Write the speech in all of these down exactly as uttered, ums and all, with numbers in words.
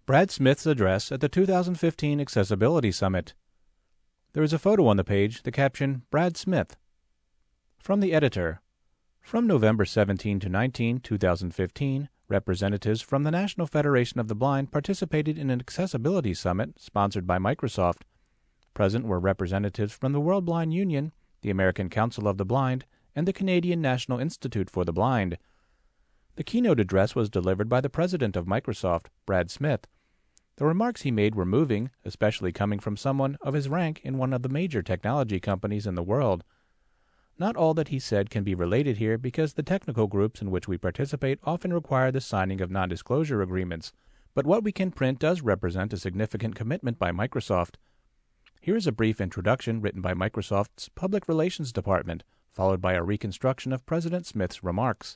Brad Smith's address at the two thousand fifteen Accessibility Summit. There is a photo on the page, the caption, Brad Smith. From the editor. From November seventeenth to nineteenth, two thousand fifteen, representatives from the National Federation of the Blind participated in an Accessibility Summit sponsored by Microsoft. Present were representatives from the World Blind Union, the American Council of the Blind, and the Canadian National Institute for the Blind. The keynote address was delivered by the president of Microsoft, Brad Smith. The remarks he made were moving, especially coming from someone of his rank in one of the major technology companies in the world. Not all that he said can be related here because the technical groups in which we participate often require the signing of non-disclosure agreements, but what we can print does represent a significant commitment by Microsoft. Here is a brief introduction written by Microsoft's Public Relations Department, followed by a reconstruction of President Smith's remarks.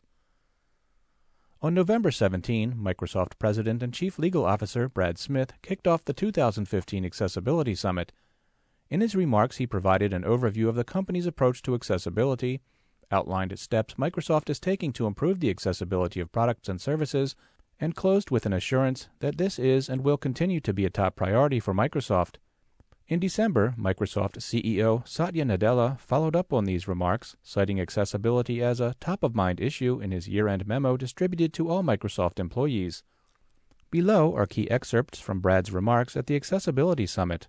On November seventeenth, Microsoft President and Chief Legal Officer Brad Smith kicked off the two thousand fifteen Accessibility Summit. In his remarks, he provided an overview of the company's approach to accessibility, outlined steps Microsoft is taking to improve the accessibility of products and services, and closed with an assurance that this is and will continue to be a top priority for Microsoft. In December, Microsoft C E O Satya Nadella followed up on these remarks, citing accessibility as a top-of-mind issue in his year-end memo distributed to all Microsoft employees. Below are key excerpts from Brad's remarks at the Accessibility Summit.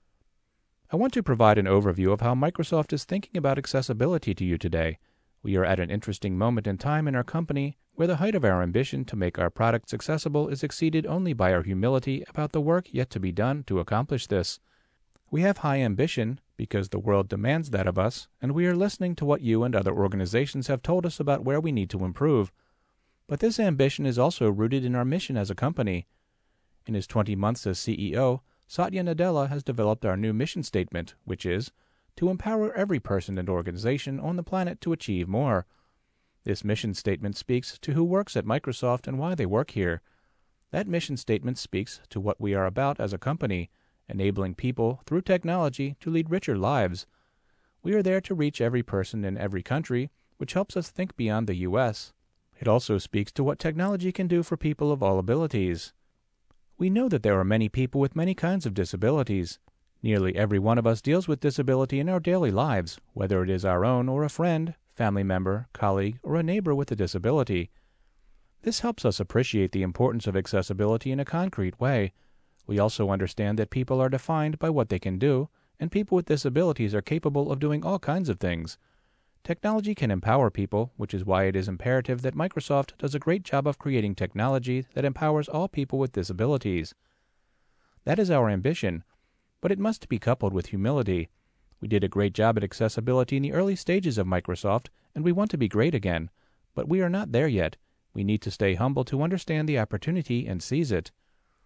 I want to provide an overview of how Microsoft is thinking about accessibility to you today. We are at an interesting moment in time in our company where the height of our ambition to make our products accessible is exceeded only by our humility about the work yet to be done to accomplish this. We have high ambition because the world demands that of us, and we are listening to what you and other organizations have told us about where we need to improve. But this ambition is also rooted in our mission as a company. In his twenty months as C E O, Satya Nadella has developed our new mission statement, which is, to empower every person and organization on the planet to achieve more. This mission statement speaks to who works at Microsoft and why they work here. That mission statement speaks to what we are about as a company, enabling people, through technology, to lead richer lives. We are there to reach every person in every country, which helps us think beyond the U S. It also speaks to what technology can do for people of all abilities. We know that there are many people with many kinds of disabilities. Nearly every one of us deals with disability in our daily lives, whether it is our own or a friend, family member, colleague, or a neighbor with a disability. This helps us appreciate the importance of accessibility in a concrete way. We also understand that people are defined by what they can do, and people with disabilities are capable of doing all kinds of things. Technology can empower people, which is why it is imperative that Microsoft does a great job of creating technology that empowers all people with disabilities. That is our ambition, but it must be coupled with humility. We did a great job at accessibility in the early stages of Microsoft, and we want to be great again, but we are not there yet. We need to stay humble to understand the opportunity and seize it.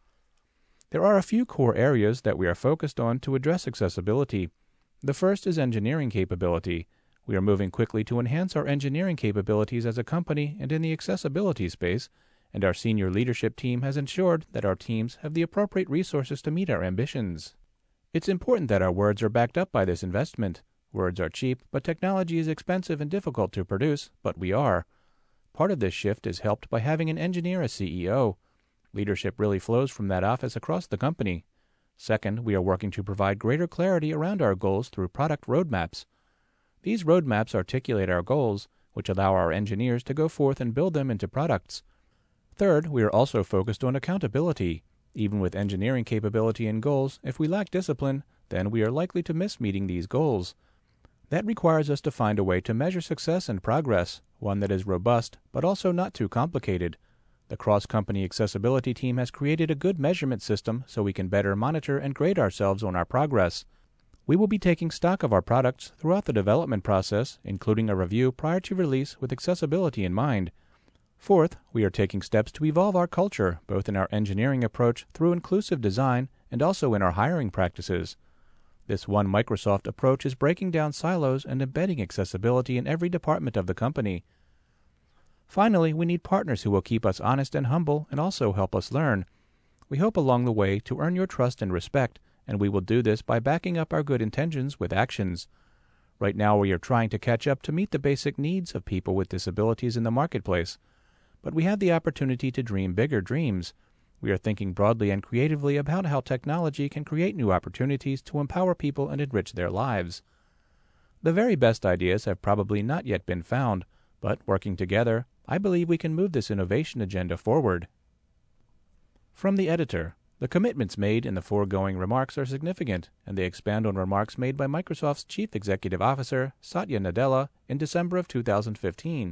There are a few core areas that we are focused on to address accessibility. The first is engineering capability. We are moving quickly to enhance our engineering capabilities as a company and in the accessibility space, and our senior leadership team has ensured that our teams have the appropriate resources to meet our ambitions. It's important that our words are backed up by this investment. Words are cheap, but technology is expensive and difficult to produce, but we are. Part of this shift is helped by having an engineer as C E O. Leadership really flows from that office across the company. Second, we are working to provide greater clarity around our goals through product roadmaps. These roadmaps articulate our goals, which allow our engineers to go forth and build them into products. Third, we are also focused on accountability. Even with engineering capability and goals, if we lack discipline, then we are likely to miss meeting these goals. That requires us to find a way to measure success and progress, one that is robust, but also not too complicated. The cross-company accessibility team has created a good measurement system so we can better monitor and grade ourselves on our progress. We will be taking stock of our products throughout the development process, including a review prior to release with accessibility in mind. Fourth, we are taking steps to evolve our culture, both in our engineering approach through inclusive design and also in our hiring practices. This One Microsoft approach is breaking down silos and embedding accessibility in every department of the company. Finally, we need partners who will keep us honest and humble and also help us learn. We hope along the way to earn your trust and respect, and we will do this by backing up our good intentions with actions. Right now we are trying to catch up to meet the basic needs of people with disabilities in the marketplace. But we have the opportunity to dream bigger dreams. We are thinking broadly and creatively about how technology can create new opportunities to empower people and enrich their lives. The very best ideas have probably not yet been found, but working together, I believe we can move this innovation agenda forward. From the editor, the commitments made in the foregoing remarks are significant, and they expand on remarks made by Microsoft's Chief Executive Officer, Satya Nadella, in December of two thousand fifteen.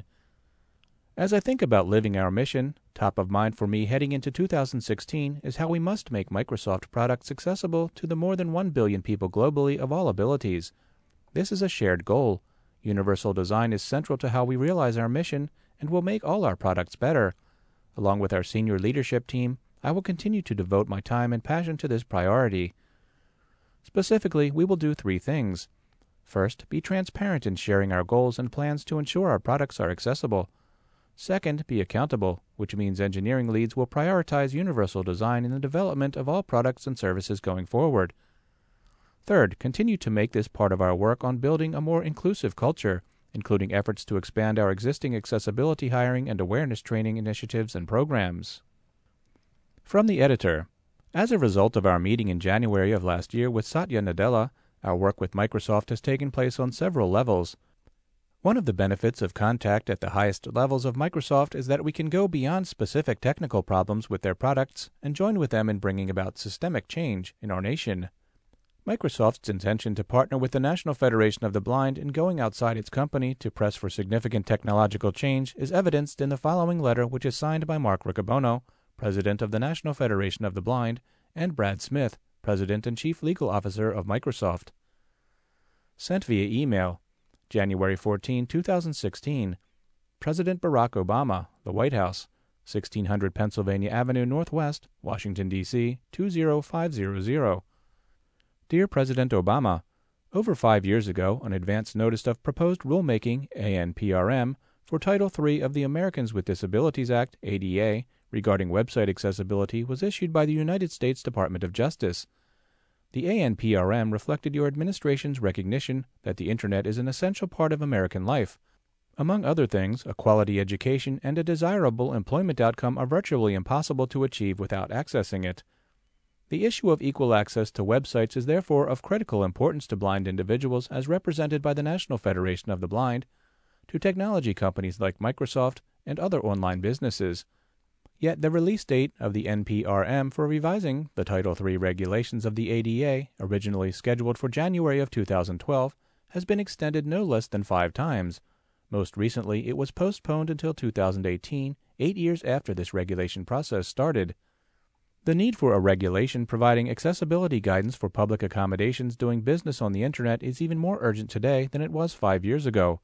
As I think about living our mission, top of mind for me heading into two thousand sixteen is how we must make Microsoft products accessible to the more than one billion people globally of all abilities. This is a shared goal. Universal design is central to how we realize our mission and will make all our products better. Along with our senior leadership team, I will continue to devote my time and passion to this priority. Specifically, we will do three things. First, be transparent in sharing our goals and plans to ensure our products are accessible. Second, be accountable, which means engineering leads will prioritize universal design in the development of all products and services going forward. Third, continue to make this part of our work on building a more inclusive culture, including efforts to expand our existing accessibility hiring and awareness training initiatives and programs. From the editor, as a result of our meeting in January of last year with Satya Nadella, our work with Microsoft has taken place on several levels. One of the benefits of contact at the highest levels of Microsoft is that we can go beyond specific technical problems with their products and join with them in bringing about systemic change in our nation. Microsoft's intention to partner with the National Federation of the Blind in going outside its company to press for significant technological change is evidenced in the following letter, which is signed by Mark Riccobono, President of the National Federation of the Blind, and Brad Smith, President and Chief Legal Officer of Microsoft. Sent via email, January fourteenth, two thousand sixteen. President Barack Obama, The White House, sixteen hundred Pennsylvania Avenue Northwest, Washington, D C two zero five zero zero. Dear President Obama, over five years ago, an advance notice of proposed rulemaking, A N P R M, for Title three of the Americans with Disabilities Act, A D A, regarding website accessibility was issued by the United States Department of Justice. The A N P R M reflected your administration's recognition that the Internet is an essential part of American life. Among other things, a quality education and a desirable employment outcome are virtually impossible to achieve without accessing it. The issue of equal access to websites is therefore of critical importance to blind individuals as represented by the National Federation of the Blind, to technology companies like Microsoft and other online businesses. Yet the release date of the N P R M for revising the Title three regulations of the A D A, originally scheduled for January of two thousand twelve, has been extended no less than five times. Most recently, it was postponed until two thousand eighteen, eight years after this regulation process started. The need for a regulation providing accessibility guidance for public accommodations doing business on the Internet is even more urgent today than it was five years ago.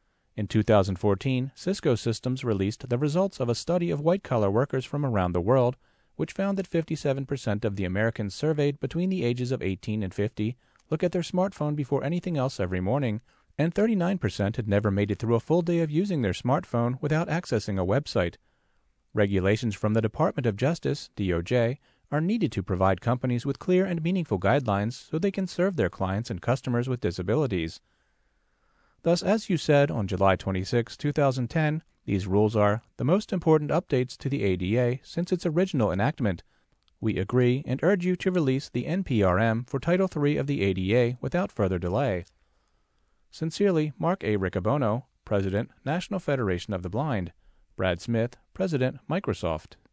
In two thousand fourteen, Cisco Systems released the results of a study of white-collar workers from around the world, which found that fifty-seven percent of the Americans surveyed between the ages of eighteen and fifty look at their smartphone before anything else every morning, and thirty-nine percent had never made it through a full day of using their smartphone without accessing a website. Regulations from the Department of Justice, D O J, are needed to provide companies with clear and meaningful guidelines so they can serve their clients and customers with disabilities. Thus, as you said on July twenty-sixth, two thousand ten, these rules are the most important updates to the A D A since its original enactment. We agree and urge you to release the N P R M for Title three of the A D A without further delay. Sincerely, Mark A. Riccobono, President, National Federation of the Blind. Brad Smith, President, Microsoft.